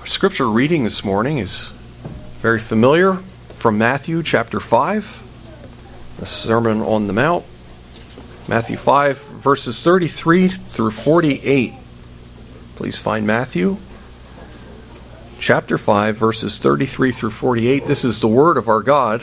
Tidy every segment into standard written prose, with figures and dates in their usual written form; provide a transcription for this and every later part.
scripture reading this morning is very familiar from Matthew chapter 5, the Sermon on the Mount. Matthew 5, verses 33 through 48. Please find Matthew chapter 5, verses 33 through 48. This is the word of our God.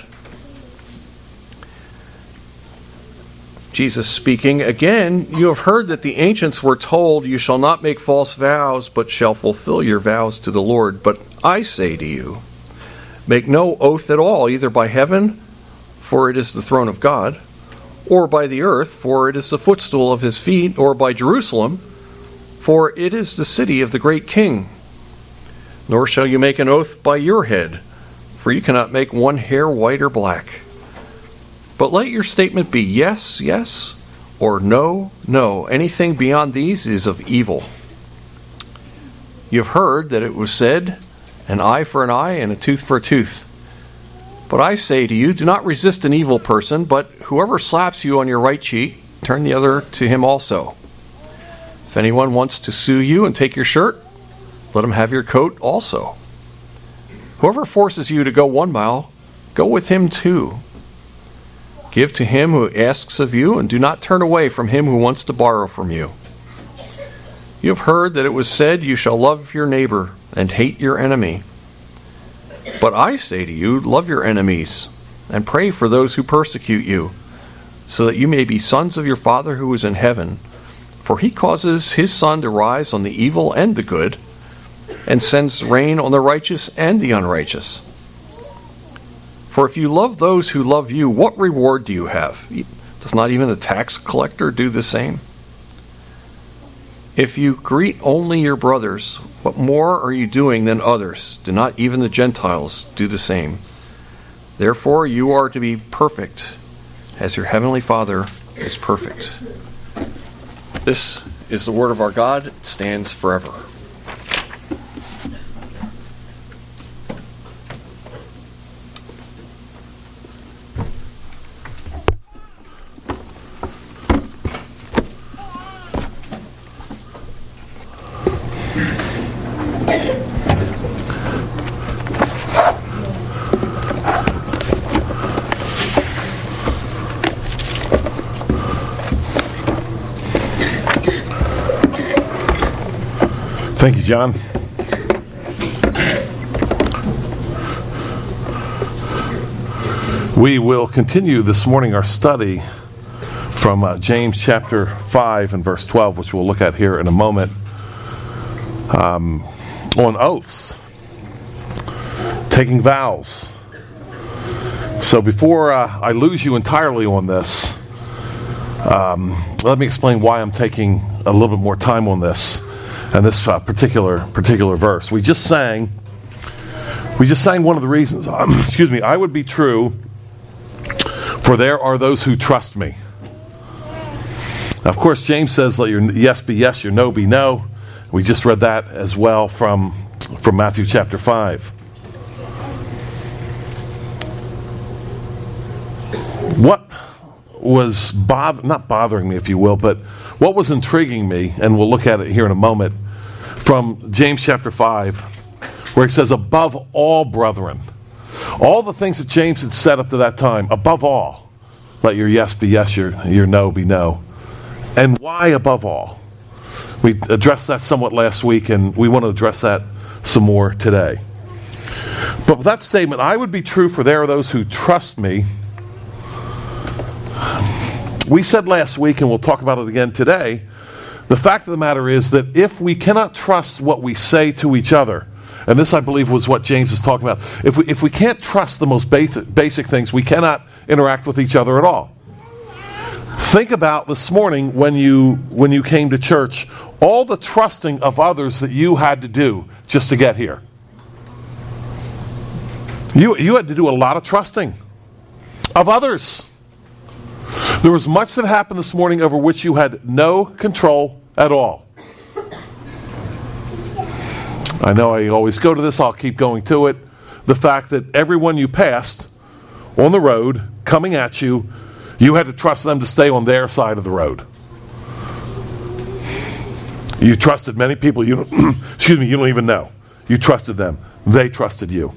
Jesus speaking, "Again, you have heard that the ancients were told, 'You shall not make false vows, but shall fulfill your vows to the Lord.' But I say to you, make no oath at all, either by heaven, for it is the throne of God, or by the earth, for it is the footstool of his feet, or by Jerusalem, for it is the city of the great King. Nor shall you make an oath by your head, for you cannot make one hair white or black. But let your statement be yes, yes, or no, no. Anything beyond these is of evil. You have heard that it was said, an eye for an eye and a tooth for a tooth. But I say to you, do not resist an evil person, but whoever slaps you on your right cheek, turn the other to him also. If anyone wants to sue you and take your shirt, let him have your coat also. Whoever forces you to go 1 mile, go with him 2. Give to him who asks of you, and do not turn away from him who wants to borrow from you. You have heard that it was said, 'You shall love your neighbor and hate your enemy.' But I say to you, love your enemies, and pray for those who persecute you, so that you may be sons of your Father who is in heaven. For he causes his sun to rise on the evil and the good, and sends rain on the righteous and the unrighteous. For if you love those who love you, what reward do you have? Does not even the tax collector do the same? If you greet only your brothers, what more are you doing than others? Do not even the Gentiles do the same? Therefore you are to be perfect, as your heavenly Father is perfect." This is the word of our God. It stands forever. Thank you, John. We will continue this morning our study from James chapter 5 and verse 12, which we'll look at here in a moment, on oaths, taking vows. So before I lose you entirely on this, let me explain why I'm taking a little bit more time on this. And this particular verse, we just sang one of the reasons. Excuse me. I would be true, for there are those who trust me. Now, of course, James says, "Let your yes be yes, your no be no." We just read that as well from Matthew chapter 5. What was not bothering me, if you will, but what was intriguing me, and we'll look at it here in a moment, from James chapter 5, where he says, above all, brethren. All the things that James had said up to that time, above all, let your yes be yes, your no be no. And why above all? We addressed that somewhat last week, and we want to address that some more today. But with that statement, I would be true, for there are those who trust me. We said last week, and we'll talk about it again today, the fact of the matter is that if we cannot trust what we say to each other, and this I believe was what James is talking about, if we can't trust the most basic things, we cannot interact with each other at all. Think about this morning when you came to church, all the trusting of others that you had to do just to get here. You had to do a lot of trusting of others. There was much that happened this morning over which you had no control at all. I know I always go to this, I'll keep going to it. The fact that everyone you passed on the road, coming at you, you had to trust them to stay on their side of the road. You trusted many people you don't even know. You trusted them. They trusted you.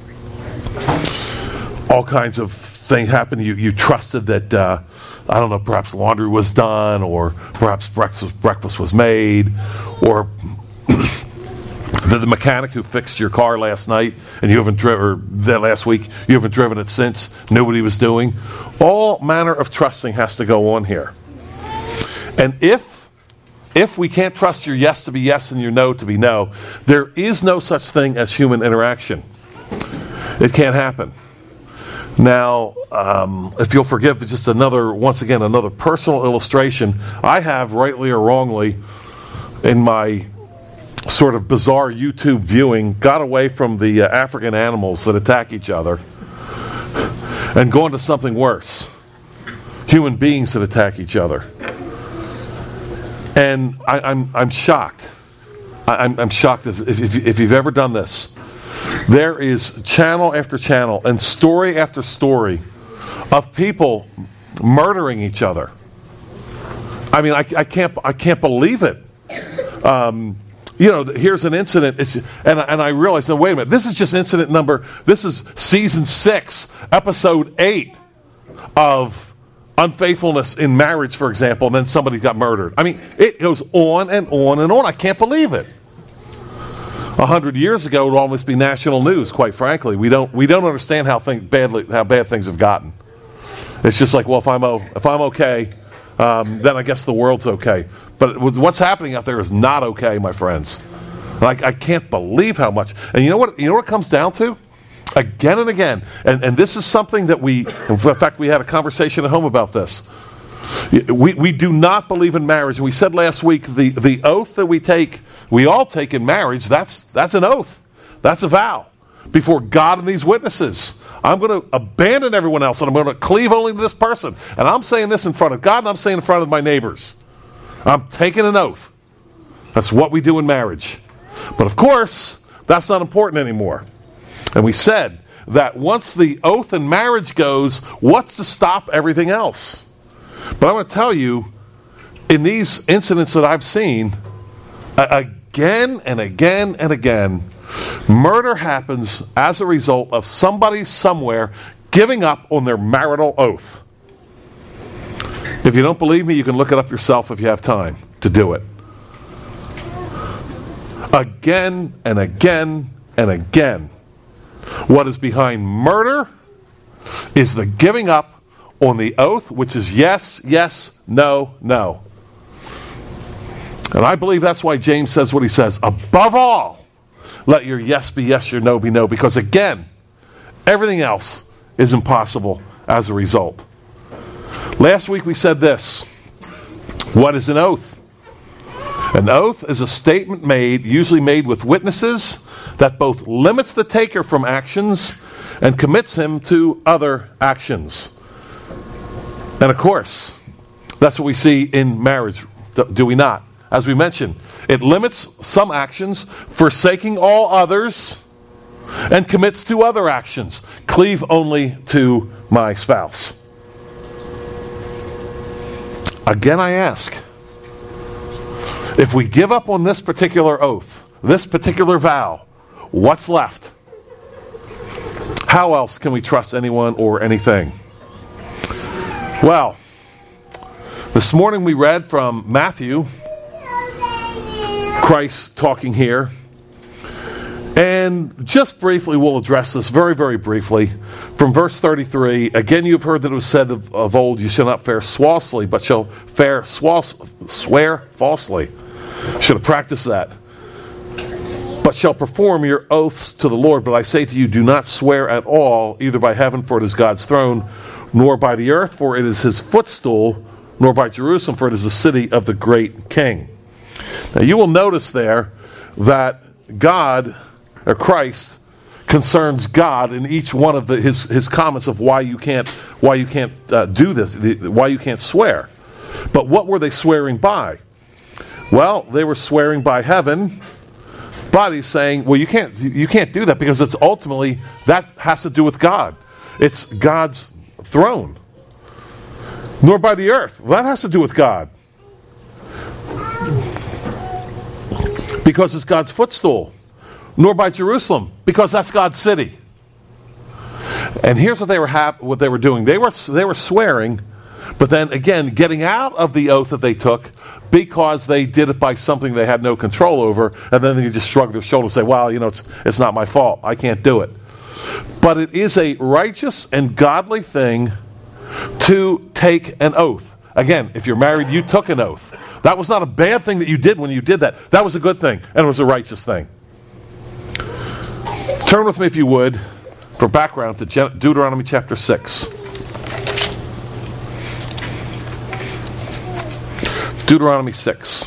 All kinds of things happened. You trusted that, I don't know, perhaps laundry was done, or perhaps breakfast was made, or the mechanic who fixed your car last night and you haven't driven, or that last week, you haven't driven it since, knew what he was doing. All manner of trusting has to go on here. And if we can't trust your yes to be yes and your no to be no, there is no such thing as human interaction. It can't happen. Now, if you'll forgive just another personal illustration, I have, rightly or wrongly, in my sort of bizarre YouTube viewing, got away from the African animals that attack each other and gone to something worse. Human beings that attack each other. And I'm shocked. I'm shocked if you've ever done this. There is channel after channel and story after story of people murdering each other. I mean, I can't believe it. Here's an incident, and I realized, wait a minute, this is just this is season 6, episode 8 of unfaithfulness in marriage, for example, and then somebody got murdered. I mean, it goes on and on and on. I can't believe it. 100 years ago, it would almost be national news, quite frankly. We don't understand how bad things have gotten. It's just like, well, if I'm okay, then I guess the world's okay. But what's happening out there is not okay, my friends. I can't believe how much. And you know what it comes down to? Again and again. And this is something that in fact, we had a conversation at home about this. We do not believe in marriage. We said last week, the oath that we all take in marriage, that's an oath. That's a vow before God and these witnesses. I'm going to abandon everyone else, and I'm going to cleave only to this person. And I'm saying this in front of God, and I'm saying in front of my neighbors. I'm taking an oath. That's what we do in marriage. But of course, that's not important anymore. And we said that once the oath in marriage goes, what's to stop everything else? But I'm going to tell you, in these incidents that I've seen, again and again and again, murder happens as a result of somebody somewhere giving up on their marital oath. If you don't believe me, you can look it up yourself if you have time to do it. Again and again and again, what is behind murder is the giving up on the oath, which is yes, yes, no, no. And I believe that's why James says what he says. Above all, let your yes be yes, your no be no. Because again, everything else is impossible as a result. Last week we said this. What is an oath? An oath is a statement usually made with witnesses, that both limits the taker from actions and commits him to other actions. And of course, that's what we see in marriage, do we not? As we mentioned, it limits some actions, forsaking all others, and commits to other actions. Cleave only to my spouse. Again, I ask, if we give up on this particular oath, this particular vow, what's left? How else can we trust anyone or anything? Well, this morning we read from Matthew, Christ talking here. And just briefly, we'll address this very, very briefly. From verse 33, again, you've heard that it was said of old, you shall not swear falsely, but shall swear falsely. Should have practiced that. But shall perform your oaths to the Lord. But I say to you, do not swear at all, either by heaven, for it is God's throne, nor by the earth, for it is his footstool, nor by Jerusalem, for it is the city of the great king. Now you will notice there that God, or Christ, concerns God in each one of his comments of why you can't do this, why you can't swear. But what were they swearing by? Well, they were swearing by heaven, but he's saying, well, you can't do that because it's ultimately, that has to do with God. It's God's throne. Nor by the earth. Well, that has to do with God. Because it's God's footstool. nor by Jerusalem, because that's God's city. And here's what they were doing. They were swearing, but then again getting out of the oath that they took because they did it by something they had no control over, and then they just shrug their shoulders and say, "Well, it's not my fault. I can't do it." But it is a righteous and godly thing to take an oath. Again, if you're married, you took an oath. That was not a bad thing that you did when you did that. That was a good thing, and it was a righteous thing. Turn with me, if you would, for background, to Deuteronomy chapter 6. Deuteronomy 6.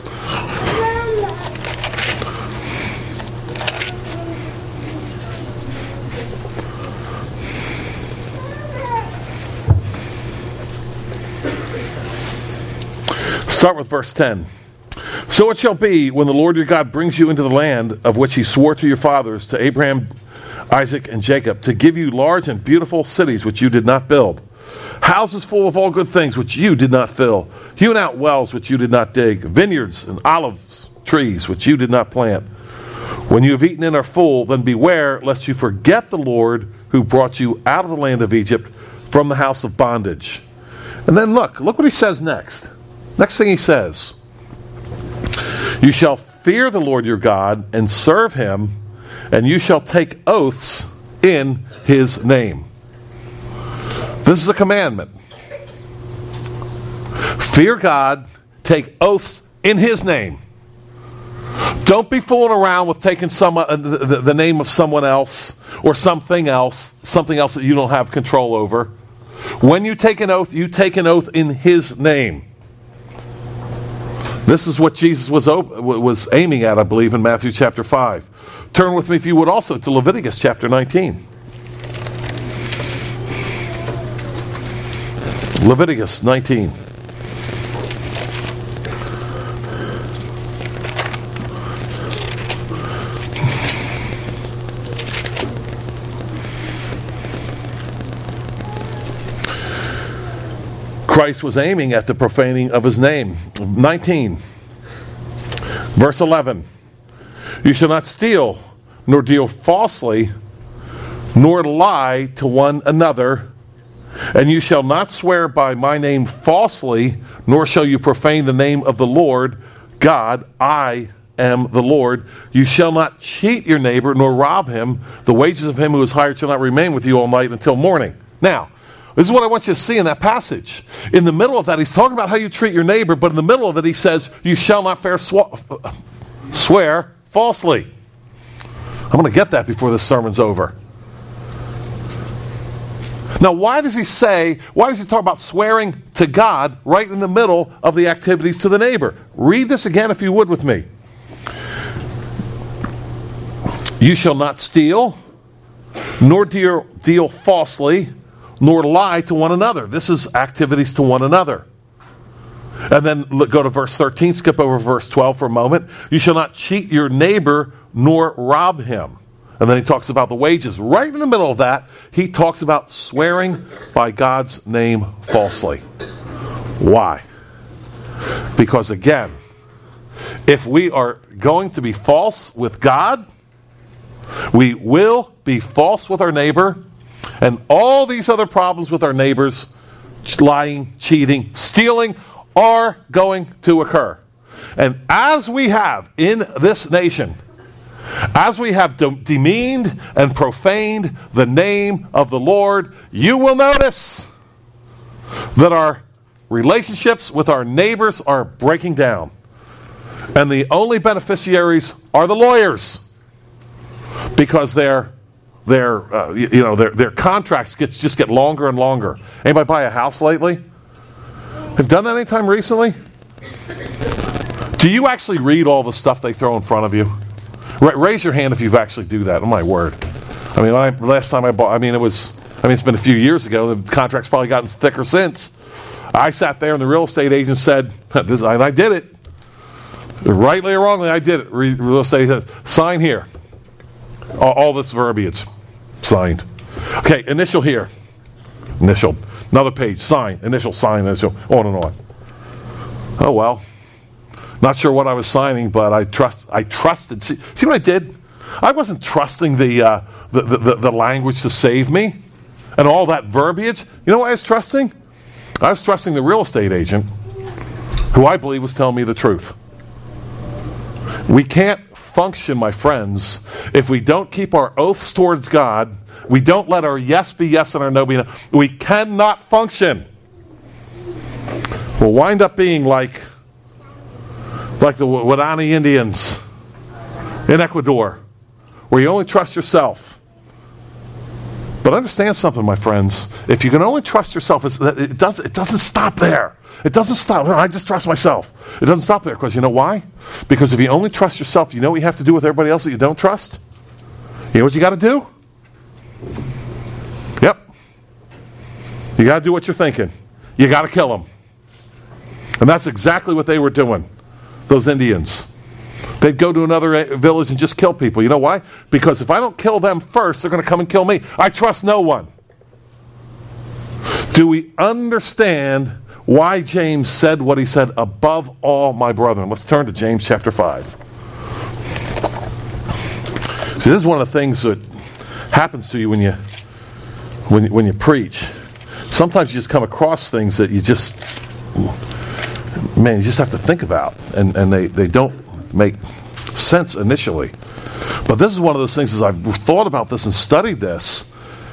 Start with verse 10. So it shall be when the Lord your God brings you into the land of which he swore to your fathers, to Abraham, Isaac, and Jacob, to give you large and beautiful cities which you did not build, houses full of all good things which you did not fill, hewn out wells which you did not dig, vineyards and olive trees which you did not plant. When you have eaten and are full, then beware lest you forget the Lord who brought you out of the land of Egypt from the house of bondage. And then look what he says next. Next thing he says, you shall fear the Lord your God and serve him, and you shall take oaths in his name. This is a commandment. Fear God, take oaths in his name. Don't be fooling around with taking the name of someone else or something else that you don't have control over. When you take an oath, you take an oath in his name. This is what Jesus was aiming at, I believe, in Matthew chapter 5. Turn with me, if you would, also to Leviticus chapter 19. Leviticus 19. Christ was aiming at the profaning of his name. 19, verse 11. You shall not steal, nor deal falsely, nor lie to one another, and you shall not swear by my name falsely, nor shall you profane the name of the Lord God. I am the Lord. You shall not cheat your neighbor, nor rob him. The wages of him who is hired shall not remain with you all night until morning. Now, this is what I want you to see in that passage. In the middle of that, he's talking about how you treat your neighbor, but in the middle of it, he says, you shall not swear falsely. I'm going to get that before this sermon's over. Now, why does he talk about swearing to God right in the middle of the activities to the neighbor? Read this again, if you would, with me. You shall not steal, nor deal falsely, nor lie to one another. This is activities to one another. And then go to verse 13, skip over verse 12 for a moment. You shall not cheat your neighbor nor rob him. And then he talks about the wages. Right in the middle of that, he talks about swearing by God's name falsely. Why? Because again, if we are going to be false with God, we will be false with our neighbor. And all these other problems with our neighbors, lying, cheating, stealing, are going to occur. And as we have in this nation, as we have demeaned and profaned the name of the Lord, you will notice that our relationships with our neighbors are breaking down. And the only beneficiaries are the lawyers, because their contracts just get longer and longer. Anybody buy a house lately? Have you done that anytime recently? Do you actually read all the stuff they throw in front of you? Raise your hand if you've actually do that. Oh my word! I mean, last time I bought, it's been a few years ago. The contract's probably gotten thicker since. I sat there and the real estate agent said, and I did it. Rightly or wrongly, I did it. Real estate says, sign here. All this verbiage. Signed. Okay, initial here. Initial. Another page. Sign. Initial, sign, initial. On and on. Oh, well. Not sure what I was signing, but I trusted. See what I did? I wasn't trusting the language to save me and all that verbiage. You know what I was trusting? I was trusting the real estate agent who I believe was telling me the truth. We can't function, my friends, if we don't keep our oaths towards God. We don't let our yes be yes and our no be no. We cannot function. We'll wind up being like the Waodani Indians in Ecuador, where you only trust yourself. But understand something, my friends. If you can only trust yourself, it doesn't stop there. It doesn't stop. I just trust myself. It doesn't stop there, because you know why? Because if you only trust yourself, you know what you have to do with everybody else that you don't trust? You know what you got to do? Yep. You got to do what you're thinking. You got to kill them. And that's exactly what they were doing, those Indians. They'd go to another village and just kill people. You know why? Because if I don't kill them first, they're going to come and kill me. I trust no one. Do we understand why James said what he said, above all, my brethren? Let's turn to James chapter 5. See, this is one of the things that happens to you when you preach. Sometimes you just come across things that you just have to think about, and they don't make sense initially. But this is one of those things, as I've thought about this and studied this,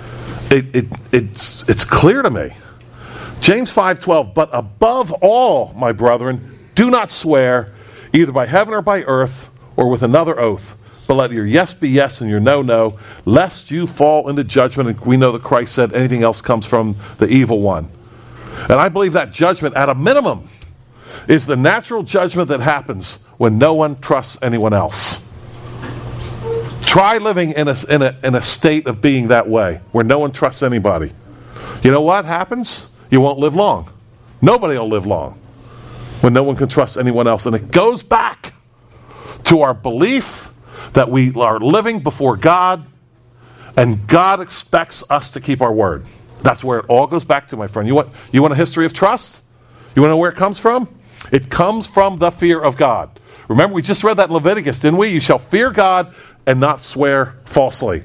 it's clear to me. James 5:12, but above all, my brethren, do not swear, either by heaven or by earth, or with another oath, but let your yes be yes and your no, no, lest you fall into judgment. And we know that Christ said anything else comes from the evil one. And I believe that judgment, at a minimum, is the natural judgment that happens when no one trusts anyone else. Try living in a state of being that way, where no one trusts anybody. You know what happens? You won't live long. Nobody will live long when no one can trust anyone else. And it goes back to our belief that we are living before God, and God expects us to keep our word. That's where it all goes back to, my friend. You want a history of trust? You want to know where it comes from? It comes from the fear of God. Remember, we just read that in Leviticus, didn't we? You shall fear God and not swear falsely.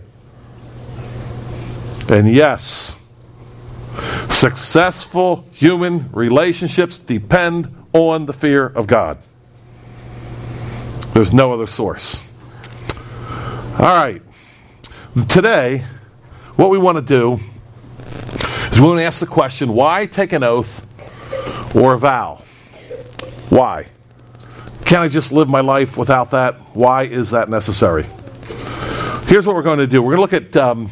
And yes, successful human relationships depend on the fear of God. There's no other source. All right. Today, what we want to do is we want to ask the question, why take an oath or a vow? Why? Can't I just live my life without that? Why is that necessary? Here's what we're going to do. We're going to look at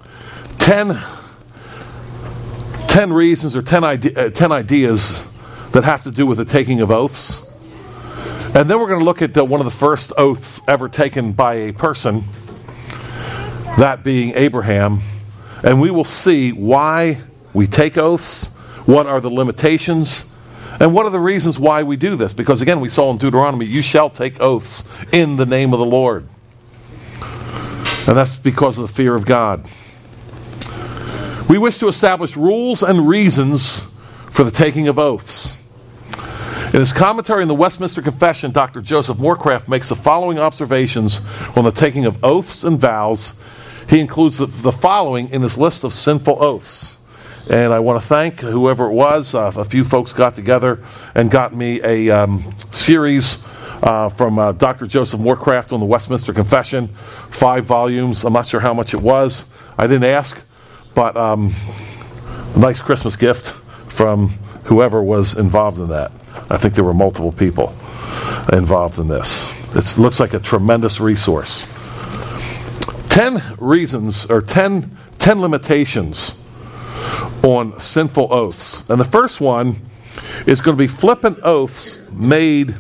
10 reasons or 10 ideas that have to do with the taking of oaths. And then we're going to look at one of the first oaths ever taken by a person, that being Abraham. And we will see why we take oaths, what are the limitations, and what are the reasons why we do this. Because again, we saw in Deuteronomy, you shall take oaths in the name of the Lord. And that's because of the fear of God. We wish to establish rules and reasons for the taking of oaths. In his commentary on the Westminster Confession, Dr. Joseph Moorcraft makes the following observations on the taking of oaths and vows. He includes the following in his list of sinful oaths. And I want to thank whoever it was. A few folks got together and got me a series from Dr. Joseph Moorcraft on the Westminster Confession, 5 volumes. I'm not sure how much it was. I didn't ask, but a nice Christmas gift from whoever was involved in that. I think there were multiple people involved in this. It looks like a tremendous resource. 10 reasons, or 10 limitations on sinful oaths. And the first one is going to be flippant oaths made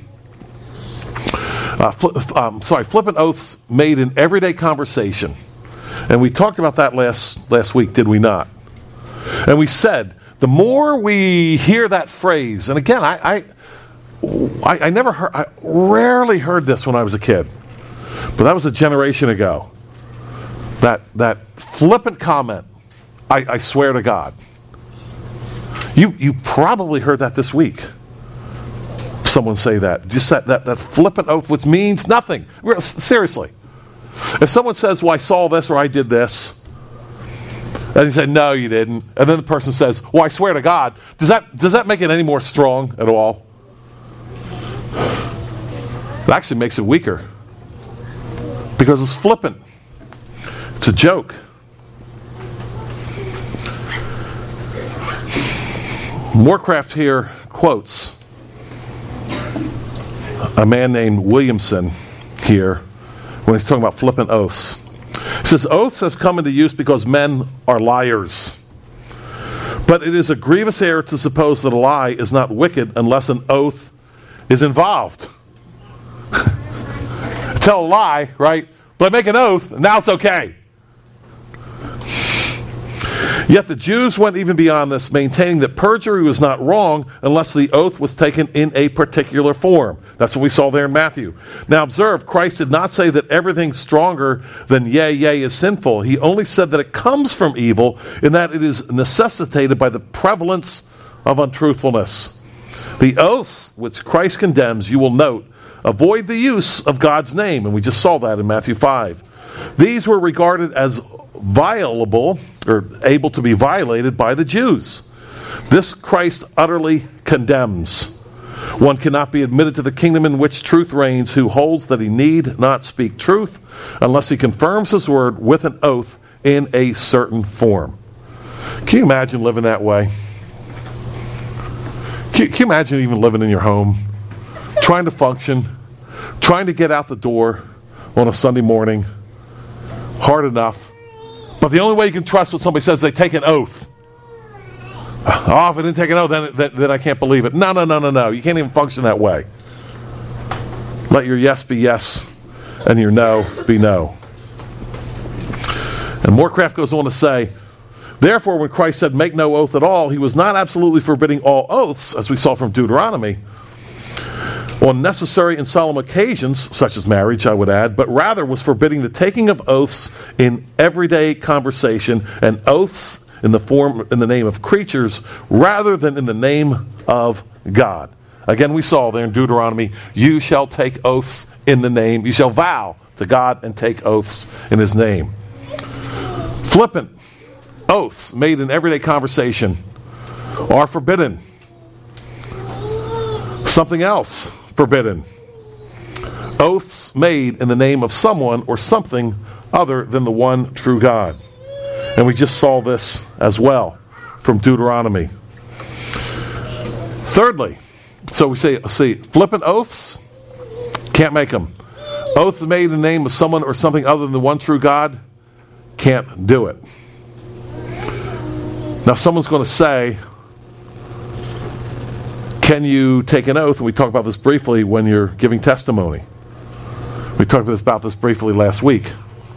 flippant oaths made in everyday conversation. And we talked about that last week, did we not? And we said, the more we hear that phrase, and again, I rarely heard this when I was a kid, but that was a generation ago. That flippant comment, I swear to God. You probably heard that this week. Someone say that. Just that flippant oath, which means nothing. Seriously. If someone says, well, I saw this or I did this, and you say, no, you didn't, and then the person says, well, I swear to God, does that make it any more strong at all? It actually makes it weaker. Because it's flippant. It's a joke. Moorcraft here quotes a man named Williamson here when he's talking about flippant oaths. He says, oaths have come into use because men are liars. But it is a grievous error to suppose that a lie is not wicked unless an oath is involved. Tell a lie, right? But make an oath, now it's okay. Yet the Jews went even beyond this, maintaining that perjury was not wrong unless the oath was taken in a particular form. That's what we saw there in Matthew. Now observe, Christ did not say that everything stronger than yea, yea is sinful. He only said that it comes from evil in that it is necessitated by the prevalence of untruthfulness. The oaths which Christ condemns, you will note, avoid the use of God's name, and we just saw that in Matthew 5. These were regarded as violable or able to be violated by the Jews. This Christ utterly condemns. One cannot be admitted to the kingdom in which truth reigns who holds that he need not speak truth unless he confirms his word with an oath in a certain form. Can you imagine living that way? Can you imagine even living in your home, trying to function, trying to get out the door on a Sunday morning, hard enough, but the only way you can trust what somebody says is they take an oath. Oh, if I didn't take an oath, then I can't believe it. No. You can't even function that way. Let your yes be yes, and your no be no. And Moorcraft goes on to say, therefore, when Christ said, make no oath at all, he was not absolutely forbidding all oaths, as we saw from Deuteronomy, on necessary and solemn occasions, such as marriage, I would add, but rather was forbidding the taking of oaths in everyday conversation and oaths in the name of creatures rather than in the name of God. Again, we saw there in Deuteronomy, you shall take oaths in the name, you shall vow to God and take oaths in his name. Flippant oaths made in everyday conversation are forbidden. Something else forbidden. Oaths made in the name of someone or something other than the one true God. And we just saw this as well from Deuteronomy. Thirdly, so we see flippant oaths, can't make them. Oaths made in the name of someone or something other than the one true God, can't do it. Now someone's going to say, can you take an oath? And we talked about this briefly when you're giving testimony. We talked about this briefly last week.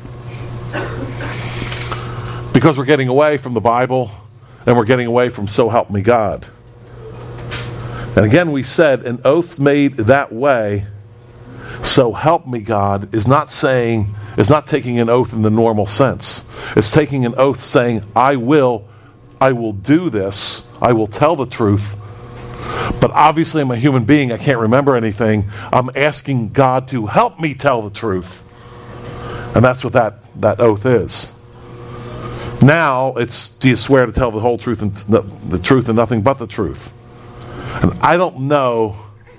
Because we're getting away from the Bible and we're getting away from so help me God. And again, we said an oath made that way, so help me God, is not taking an oath in the normal sense. It's taking an oath saying, I will do this, I will tell the truth. But obviously I'm a human being, I can't remember anything. I'm asking God to help me tell the truth. And that's what that oath is. Now it's, do you swear to tell the whole truth and the truth and nothing but the truth? And I don't know.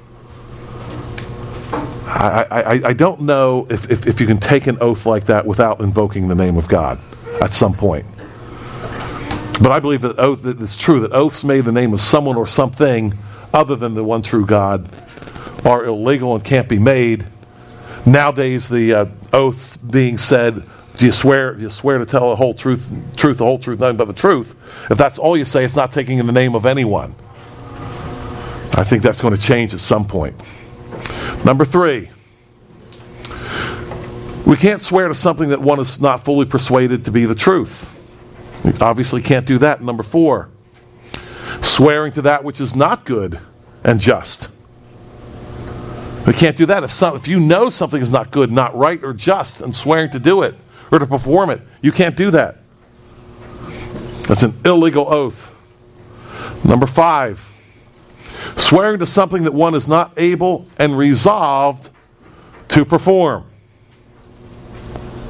I don't know if you can take an oath like that without invoking the name of God at some point. But I believe that it's true that oaths made in the name of someone or something other than the one true God are illegal and can't be made. Nowadays, the oaths being said, do you swear to tell the whole truth, the whole truth, nothing but the truth? If that's all you say, it's not taking in the name of anyone. I think that's going to change at some point. Number 3, we can't swear to something that one is not fully persuaded to be the truth. We obviously can't do that. Number 4, swearing to that which is not good and just. We can't do that. If you know something is not good, not right, or just, and swearing to do it or to perform it, you can't do that. That's an illegal oath. Number 5, swearing to something that one is not able and resolved to perform.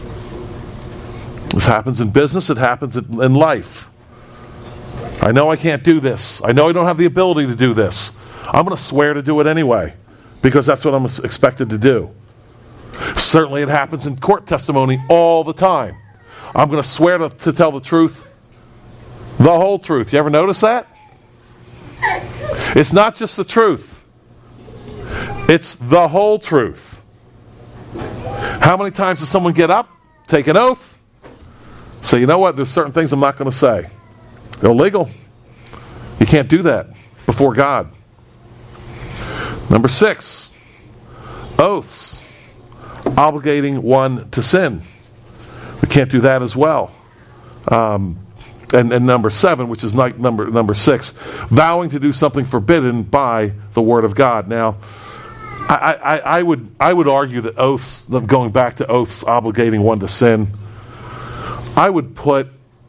This happens in business. It happens in life. I know I can't do this. I know I don't have the ability to do this. I'm going to swear to do it anyway because that's what I'm expected to do. Certainly it happens in court testimony all the time. I'm going to swear to tell the truth, the whole truth. You ever notice that? It's not just the truth. It's the whole truth. How many times does someone get up, take an oath, say, you know what, there's certain things I'm not going to say. They're illegal. You can't do that before God. Number 6, oaths obligating one to sin. We can't do that as well. And number 7, which is number 6, vowing to do something forbidden by the Word of God. Now, I would argue that oaths, going back to oaths obligating one to sin, I would put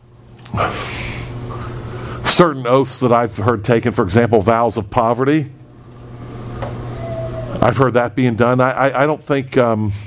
certain oaths that I've heard taken, for example, vows of poverty. I've heard that being done. I don't think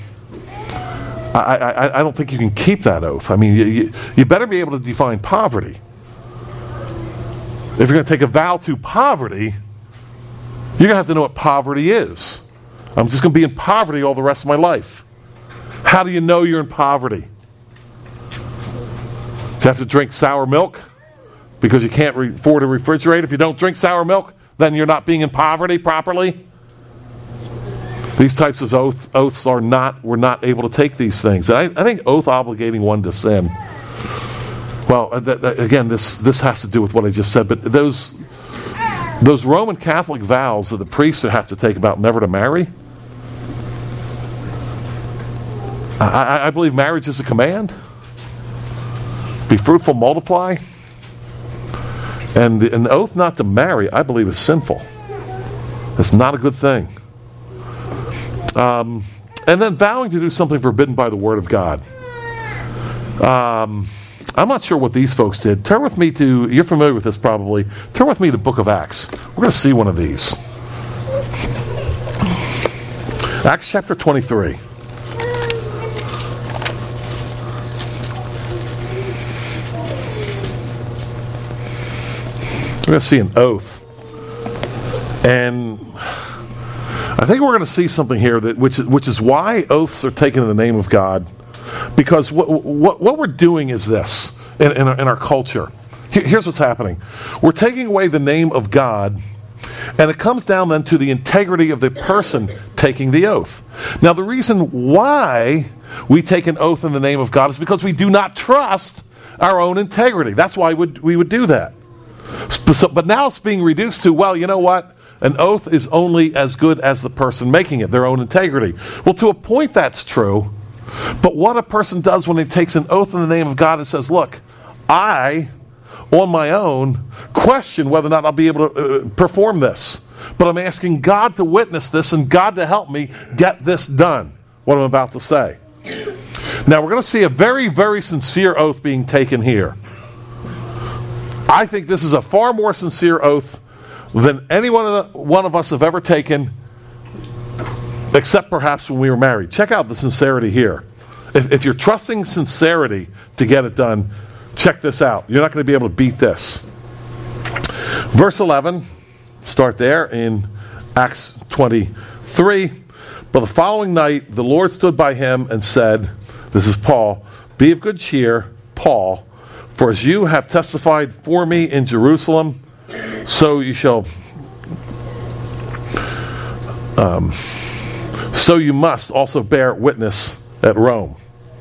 I don't think you can keep that oath. I mean, you better be able to define poverty. If you're going to take a vow to poverty, you're going to have to know what poverty is. I'm just going to be in poverty all the rest of my life. How do you know you're in poverty? Do you have to drink sour milk because you can't afford a refrigerator? If you don't drink sour milk, then you're not being in poverty properly? These types of oaths we're not able to take these things. And I think oath obligating one to sin, well, again, this has to do with what I just said, but those Roman Catholic vows that the priests would have to take about never to marry, I believe marriage is a command. Be fruitful, multiply. And an oath not to marry, I believe, is sinful. It's not a good thing. And then vowing to do something forbidden by the Word of God. I'm not sure what these folks did. Turn with me to, you're familiar with this probably, turn with me to the book of Acts. We're going to see one of these. Acts chapter 23. We're going to see an oath. And I think we're going to see something here which is why oaths are taken in the name of God. Because what we're doing is this in our culture. Here's what's happening. We're taking away the name of God, and it comes down then to the integrity of the person taking the oath. Now, the reason why we take an oath in the name of God is because we do not trust our own integrity. That's why we would do that. But now it's being reduced to, well, you know what? An oath is only as good as the person making it, their own integrity. Well, to a point that's true, but what a person does when he takes an oath in the name of God and says, look, I, on my own, question whether or not I'll be able to perform this. But I'm asking God to witness this and God to help me get this done, what I'm about to say. Now, we're going to see a very, very sincere oath being taken here. I think this is a far more sincere oath than any one of us have ever taken, except perhaps when we were married. Check out the sincerity here. If you're trusting sincerity to get it done, check this out. You're not going to be able to beat this. Verse 11, start there in Acts 23. But the following night, the Lord stood by him and said, this is Paul, be of good cheer, Paul, for as you have testified for me in Jerusalem, so you shall, so you must also bear witness at Rome.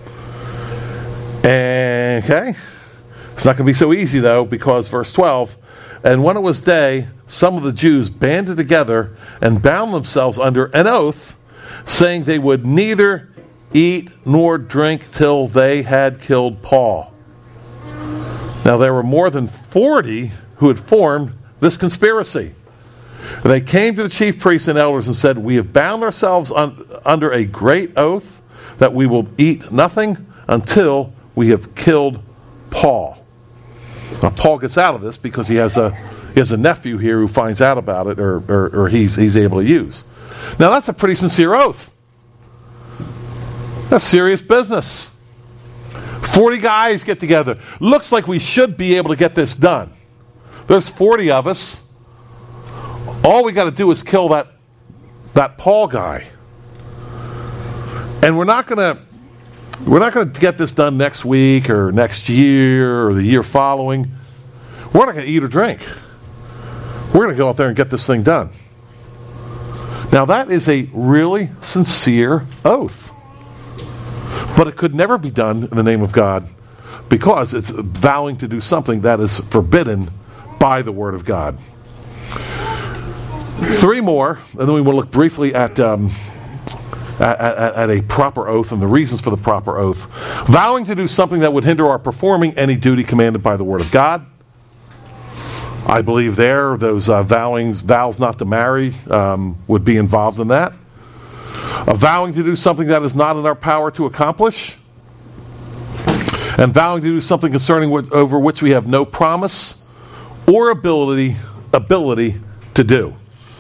Okay, it's not going to be so easy though, because verse 12, and when it was day, some of the Jews banded together and bound themselves under an oath, saying they would neither eat nor drink till they had killed Paul. Now there were more than 40 who had formed this conspiracy. They came to the chief priests and elders and said, we have bound ourselves under a great oath that we will eat nothing until we have killed Paul. Now Paul gets out of this because he has a nephew here who finds out about it, or he's able to use. Now that's a pretty sincere oath. That's serious business. 40 guys get together. Looks like we should be able to get this done. There's 40 of us. All we got to do is kill that Paul guy. And we're not going to get this done next week or next year or the year following. We're not going to eat or drink. We're going to go out there and get this thing done. Now that is a really sincere oath. But it could never be done in the name of God because it's vowing to do something that is forbidden by the Word of God. 3 more, and then we will look briefly at a proper oath and the reasons for the proper oath. Vowing to do something that would hinder our performing any duty commanded by the Word of God. I believe those vows not to marry would be involved in that. Vowing to do something that is not in our power to accomplish. And vowing to do something concerning over which we have no promise or ability to do.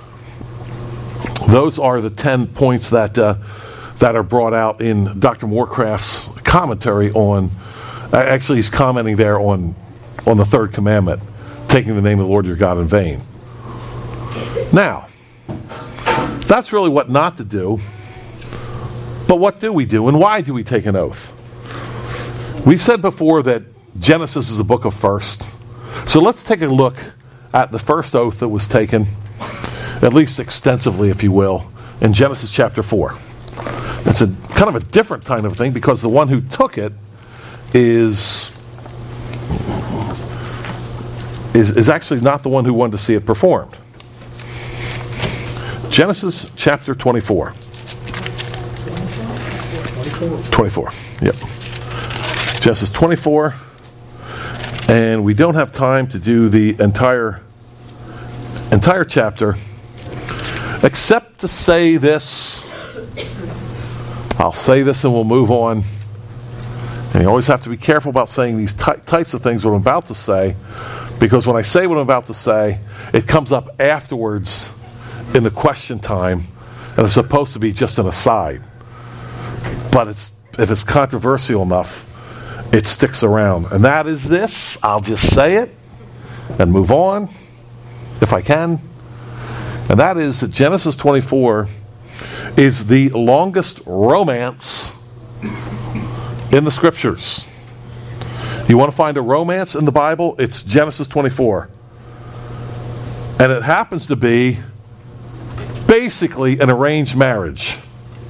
Those are the 10 points that are brought out in Dr. Morecraft's commentary on. Actually, he's commenting there on the third commandment, taking the name of the Lord your God in vain. Now, that's really what not to do. But what do we do, and why do we take an oath? We've said before that Genesis is a book of first. So let's take a look at the first oath that was taken, at least extensively, if you will, in Genesis chapter 4. It's a kind of a different kind of thing because the one who took it is actually not the one who wanted to see it performed. Genesis chapter 24. 24, yep. Genesis 24. And we don't have time to do the entire chapter, except to say this. I'll say this and we'll move on. And you always have to be careful about saying these types of things, what I'm about to say, because when I say what I'm about to say, it comes up afterwards in the question time, and it's supposed to be just an aside. But if it's controversial enough, it sticks around. And that is this. I'll just say it and move on, if I can. And that is that Genesis 24 is the longest romance in the Scriptures. You want to find a romance in the Bible? It's Genesis 24. And it happens to be basically an arranged marriage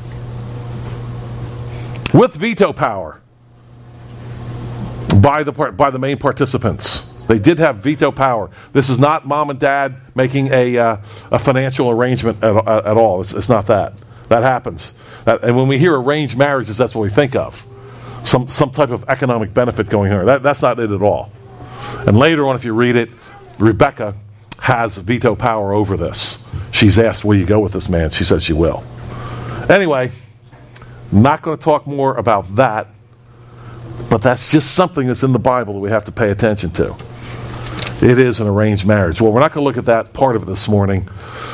with veto power by the main participants. They did have veto power. This is not mom and dad making a financial arrangement at all. It's not that. That happens. And when we hear arranged marriages, that's what we think of. Some type of economic benefit going on. That's not it at all. And later on, if you read it, Rebecca has veto power over this. She's asked, will you go with this man? She said she will. Anyway, not going to talk more about that, but that's just something that's in the Bible that we have to pay attention to. It is an arranged marriage. Well, we're not going to look at that part of it this morning.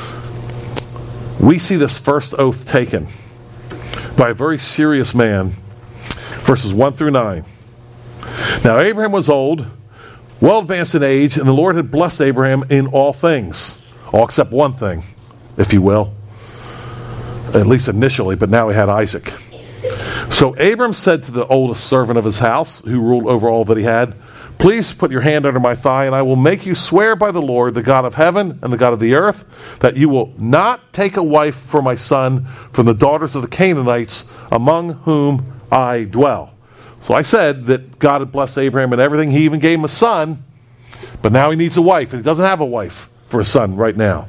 We see this first oath taken by a very serious man, verses 1 through 9. Now Abraham was old, well advanced in age, and the Lord had blessed Abraham in all things, all except one thing, if you will, at least initially, but now he had Isaac. So Abram said to the oldest servant of his house, who ruled over all that he had, please put your hand under my thigh, and I will make you swear by the Lord, the God of heaven and the God of the earth, that you will not take a wife for my son from the daughters of the Canaanites, among whom I dwell. So I said that God had blessed Abraham and everything. He even gave him a son, but now he needs a wife, and he doesn't have a wife for a son right now.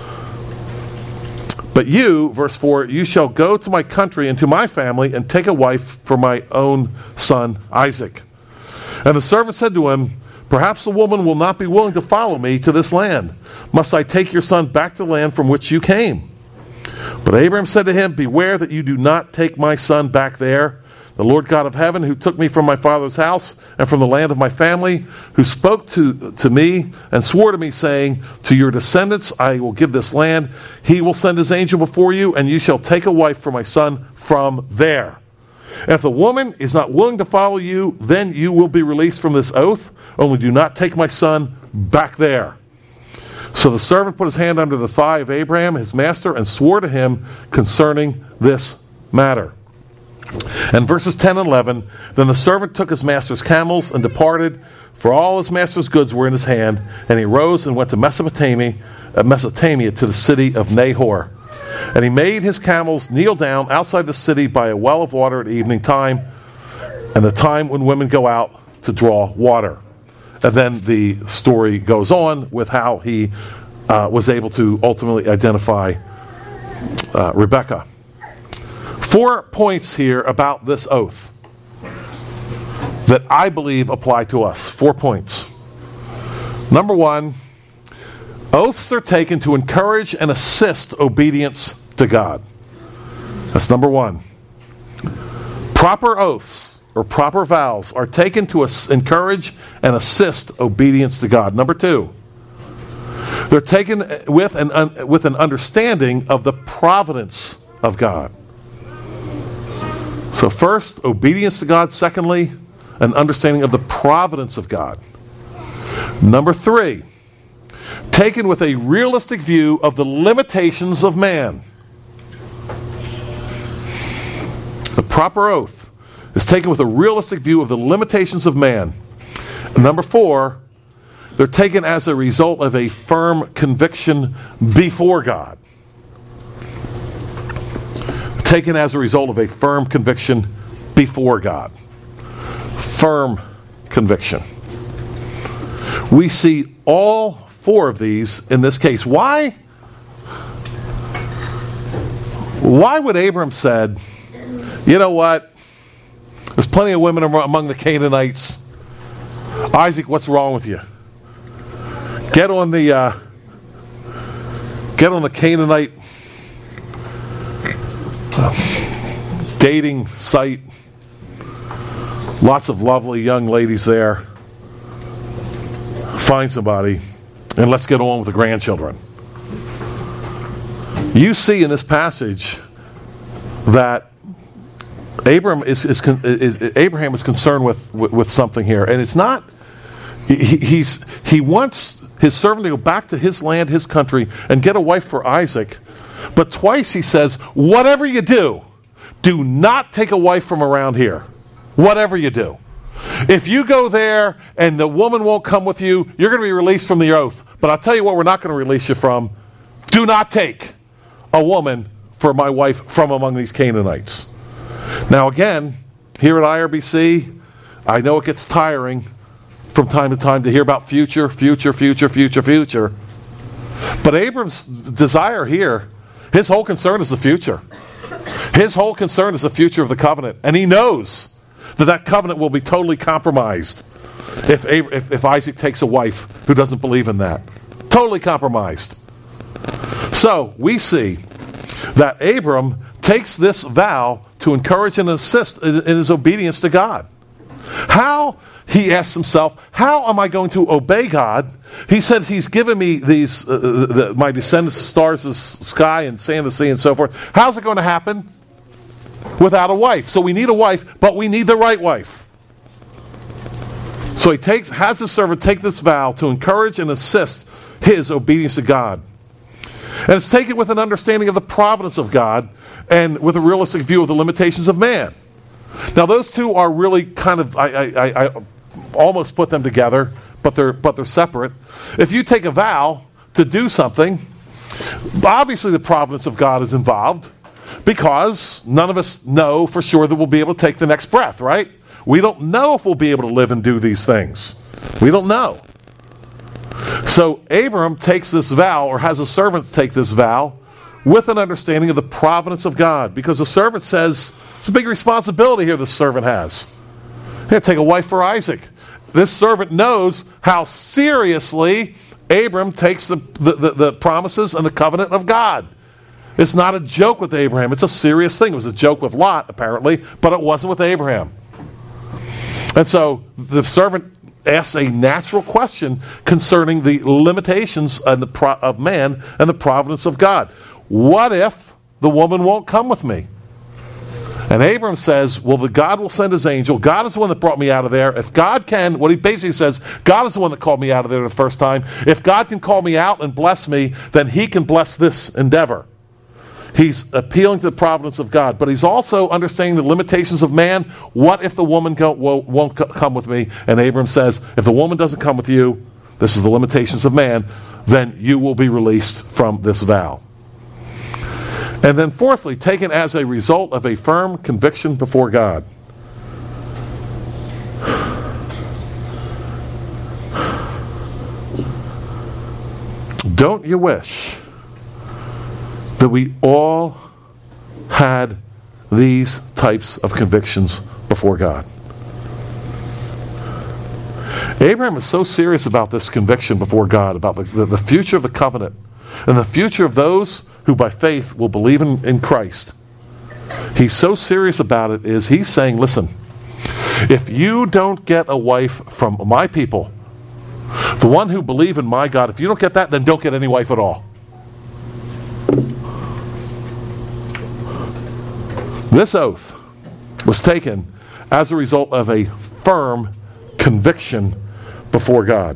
But you, verse 4, you shall go to my country and to my family and take a wife for my own son Isaac. And the servant said to him, perhaps the woman will not be willing to follow me to this land. Must I take your son back to the land from which you came? But Abraham said to him, beware that you do not take my son back there. The Lord God of heaven, who took me from my father's house and from the land of my family, who spoke to me and swore to me, saying, to your descendants I will give this land. He will send his angel before you, and you shall take a wife for my son from there. And if the woman is not willing to follow you, then you will be released from this oath. Only do not take my son back there." So the servant put his hand under the thigh of Abraham, his master, and swore to him concerning this matter. And verses 10 and 11, "Then the servant took his master's camels and departed, for all his master's goods were in his hand. And he rose and went to Mesopotamia to the city of Nahor. And he made his camels kneel down outside the city by a well of water at evening time, and the time when women go out to draw water." And then the story goes on with how he was able to ultimately identify Rebekah. 4 points here about this oath that I believe apply to us. 4 points. Number 1, oaths are taken to encourage and assist obedience to God. That's number 1. Proper oaths or proper vows are taken to encourage and assist obedience to God. Number 2, they're taken with an understanding of the providence of God. So first, obedience to God. Secondly, an understanding of the providence of God. Number 3, taken with a realistic view of the limitations of man. The proper oath is taken with a realistic view of the limitations of man. And number 4, they're taken as a result of a firm conviction before God. Taken as a result of a firm conviction before God. Firm conviction. We see all 4 of these in this case. Why would Abram said, "You know what? There's plenty of women among the Canaanites. Isaac, what's wrong with you? Get on the Canaanite dating site. Lots of lovely young ladies there. Find somebody, and let's get on with the grandchildren." You see in this passage that Abraham is concerned with something here, and it's not. He wants his servant to go back to his land, his country, and get a wife for Isaac. But twice he says, "Whatever you do not take a wife from around here. Whatever you do. If you go there and the woman won't come with you, you're going to be released from the oath. But I'll tell you what we're not going to release you from. Do not take a woman for my wife from among these Canaanites." Now again, here at IRBC, I know it gets tiring from time to time to hear about future. But Abram's desire here, his whole concern is the future. His whole concern is the future of the covenant. And he knows that covenant will be totally compromised if Isaac takes a wife who doesn't believe in that. Totally compromised. So we see that Abram takes this vow to encourage and assist in his obedience to God. How, he asks himself, how am I going to obey God? He said he's given me these, my descendants, the stars of the sky and sand of the sea and so forth. How's it going to happen without a wife? So we need a wife, but we need the right wife. So he has his servant take this vow to encourage and assist his obedience to God. And it's taken with an understanding of the providence of God and with a realistic view of the limitations of man. Now those two are really kind of, I almost put them together, but they're separate. If you take a vow to do something, obviously the providence of God is involved, because none of us know for sure that we'll be able to take the next breath, right? We don't know if we'll be able to live and do these things. We don't know. So Abram takes this vow, or has a servant take this vow, with an understanding of the providence of God, because the servant says, it's a big responsibility here the servant has. Here, take a wife for Isaac. This servant knows how seriously Abram takes the promises and the covenant of God. It's not a joke with Abraham. It's a serious thing. It was a joke with Lot, apparently, but it wasn't with Abraham. And so the servant asks a natural question concerning the limitations of man and the providence of God. What if the woman won't come with me? And Abram says, well, the God will send his angel. God is the one that brought me out of there. If God can, what he basically says, God is the one that called me out of there the first time. If God can call me out and bless me, then he can bless this endeavor. He's appealing to the providence of God, but he's also understanding the limitations of man. What if the woman won't come with me? And Abram says, if the woman doesn't come with you, this is the limitations of man, then you will be released from this vow. And then fourthly, taken as a result of a firm conviction before God. Don't you wish that we all had these types of convictions before God? Abraham is so serious about this conviction before God, about the future of the covenant, and the future of those who by faith will believe in Christ. He's so serious about it is he's saying, listen, if you don't get a wife from my people, the one who believe in my God, if you don't get that, then don't get any wife at all. This oath was taken as a result of a firm conviction before God.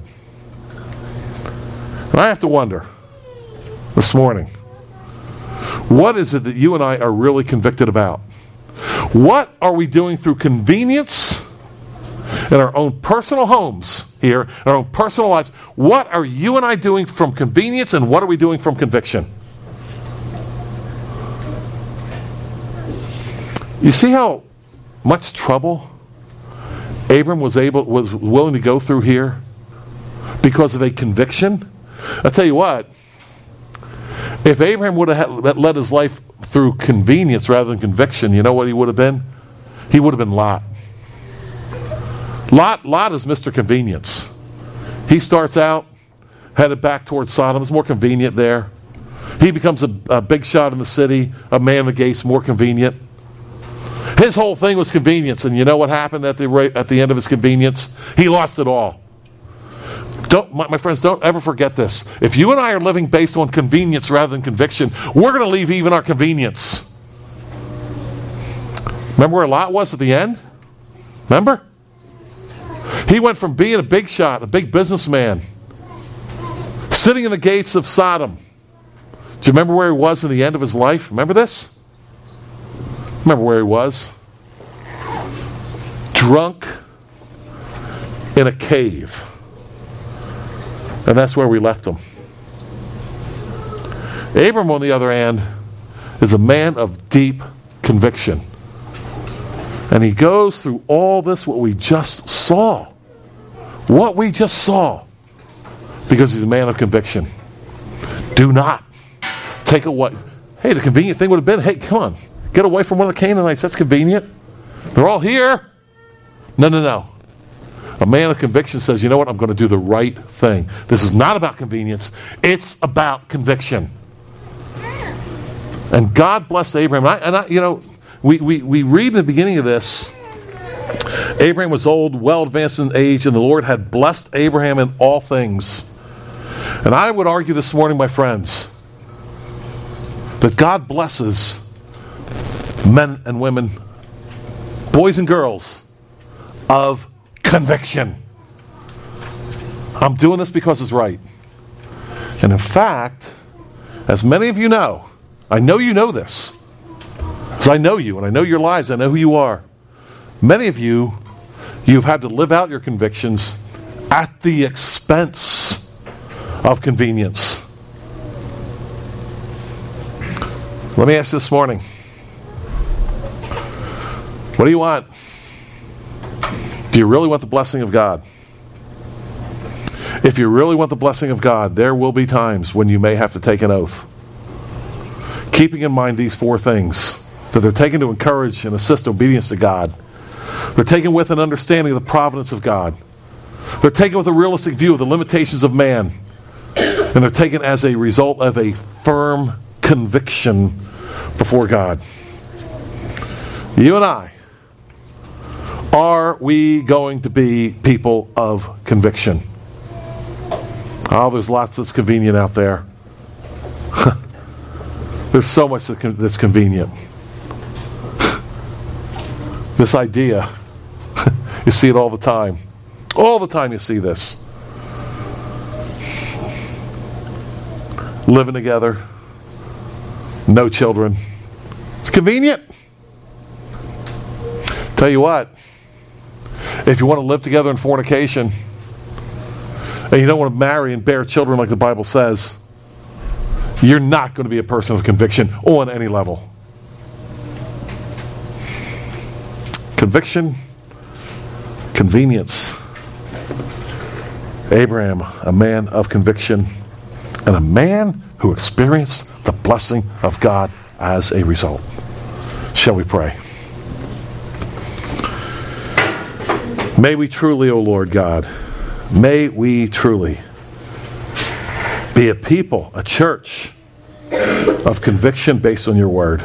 And I have to wonder this morning, what is it that you and I are really convicted about? What are we doing through convenience in our own personal homes here, in our own personal lives? What are you and I doing from convenience, and what are we doing from conviction? You see how much trouble Abram was willing to go through here because of a conviction? I'll tell you what, if Abraham would have led his life through convenience rather than conviction, you know what he would have been? He would have been Lot. Lot is Mr. Convenience. He starts out headed back towards Sodom. It's more convenient there. He becomes a big shot in the city, a man of the gates, more convenient. His whole thing was convenience, and you know what happened at the end of his convenience? He lost it all. My friends, don't ever forget this. If you and I are living based on convenience rather than conviction, we're going to leave even our convenience. Remember where Lot was at the end? Remember? He went from being a big shot, a big businessman, sitting in the gates of Sodom. Do you remember where he was in the end of his life? Remember this? Remember where he was? Drunk in a cave. And that's where we left him. Abram, on the other hand, is a man of deep conviction. And he goes through all this, what we just saw. What we just saw. Because he's a man of conviction. Do not take away. Hey, the convenient thing would have been, hey, come on. Get away from one of the Canaanites. That's convenient. They're all here. No. A man of conviction says, you know what? I'm going to do the right thing. This is not about convenience. It's about conviction. And God blessed Abraham. We read in the beginning of this, Abraham was old, well advanced in age, and the Lord had blessed Abraham in all things. And I would argue this morning, my friends, that God blesses men and women, boys and girls, of conviction. I'm doing this because it's right. And in fact, as many of you know, I know you know this, because I know you, and I know your lives, I know who you are. Many of you, you've had to live out your convictions at the expense of convenience. Let me ask you this morning, what do you want? Do you really want the blessing of God? If you really want the blessing of God, there will be times when you may have to take an oath. Keeping in mind these four things, that they're taken to encourage and assist obedience to God. They're taken with an understanding of the providence of God. They're taken with a realistic view of the limitations of man. And they're taken as a result of a firm conviction before God. You and I, are we going to be people of conviction? Oh, there's lots that's convenient out there. There's so much that's convenient. This idea, you see it all the time. All the time you see this. Living together, no children. It's convenient. Tell you what, if you want to live together in fornication, and you don't want to marry and bear children like the Bible says, you're not going to be a person of conviction on any level. Conviction, convenience. Abraham, a man of conviction, and a man who experienced the blessing of God as a result. Shall we pray? May we truly, O Lord God, may we truly be a people, a church of conviction based on your word.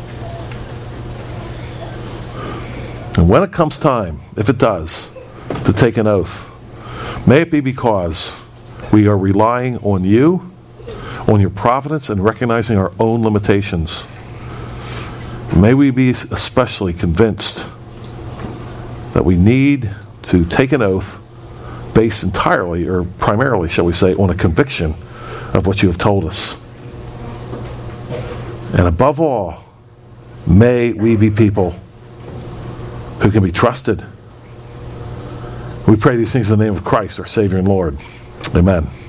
And when it comes time, if it does, to take an oath, may it be because we are relying on you, on your providence, and recognizing our own limitations. May we be especially convinced that we need to take an oath based entirely, or primarily, shall we say, on a conviction of what you have told us. And above all, may we be people who can be trusted. We pray these things in the name of Christ, our Savior and Lord. Amen.